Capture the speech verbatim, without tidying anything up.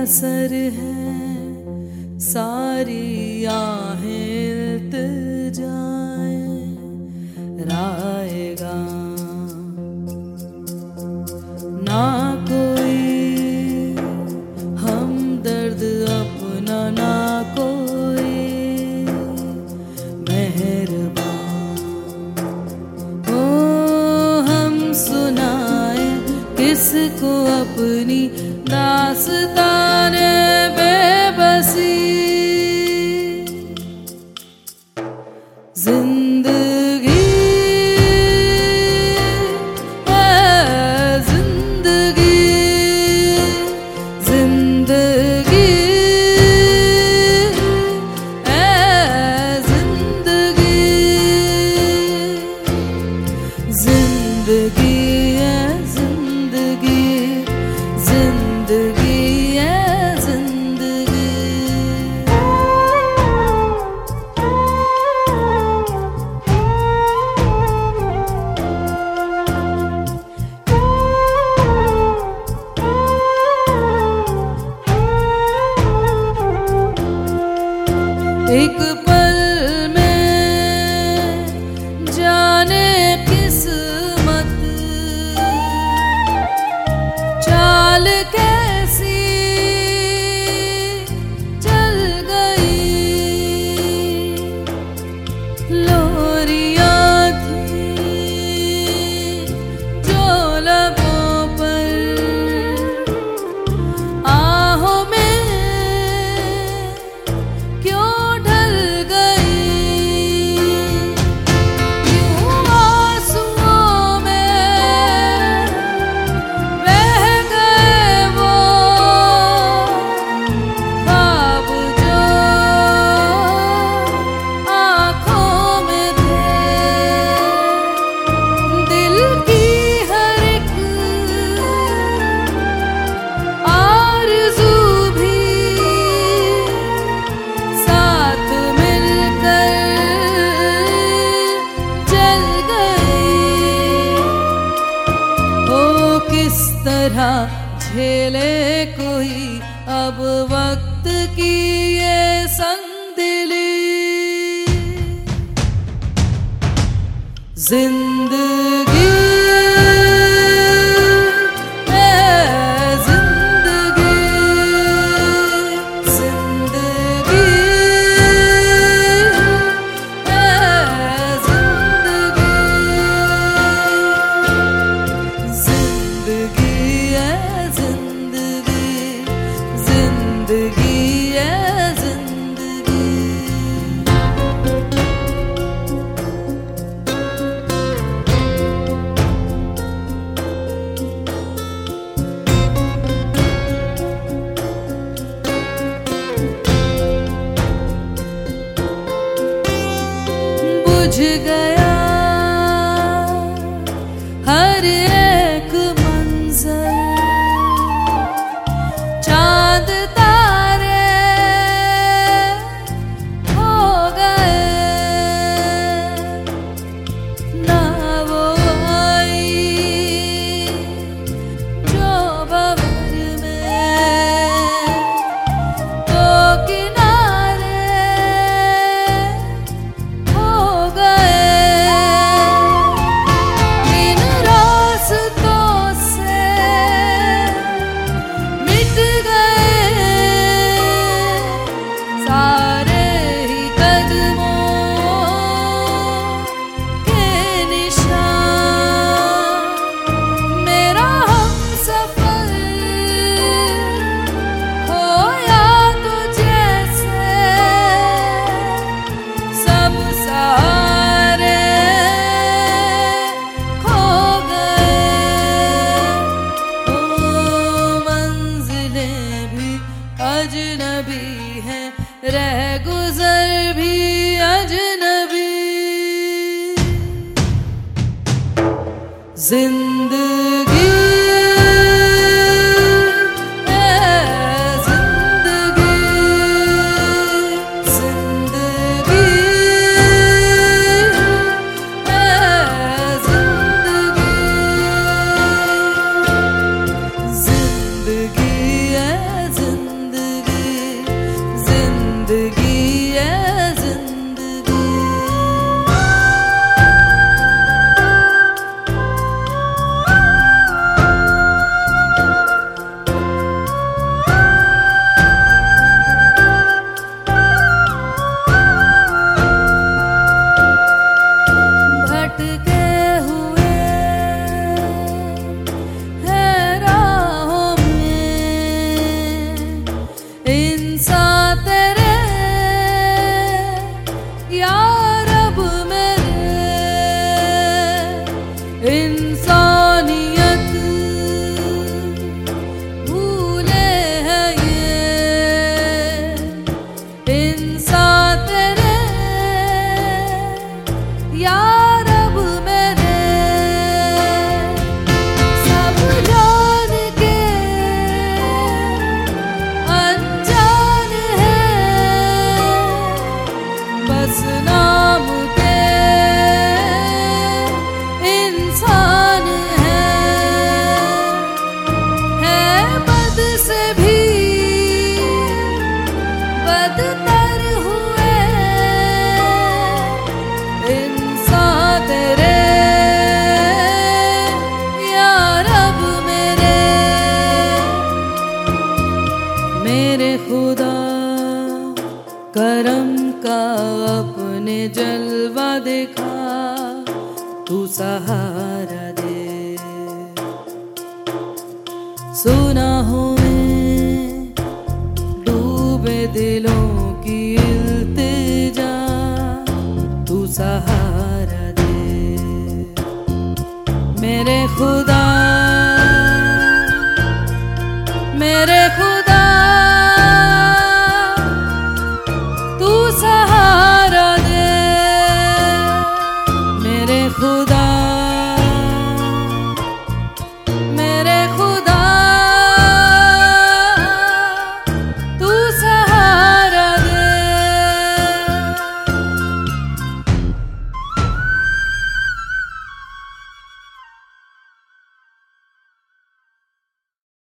असर है सारी आहें जाए राएगा ना कोई हमदर्द अपना ना कोई मेहरबान ओ हम सुनाए किसको अपनी दास्ताने बेबसी जिंदगी है जिंदगी जिंदगी है जिंदगी जिंदगी है जिंदगी जिंदगी है जिंदगी। एक पल में जाने किस्मत चाल कैसी चल गई लोरियां थी जो लबों पर आहों में क्यों झेले कोई अब वक्त की ये संदिली जिंदगी है जिंदगी जिंदगी है जिंदगी जिंदगी जिंदगी है जिंदगी। जलवा दिखा, तू सहारा दे। सुना हूँ मैं डूबे दिलों की इल्तिजा, तू सहारा दे। मेरे खुदा मेरे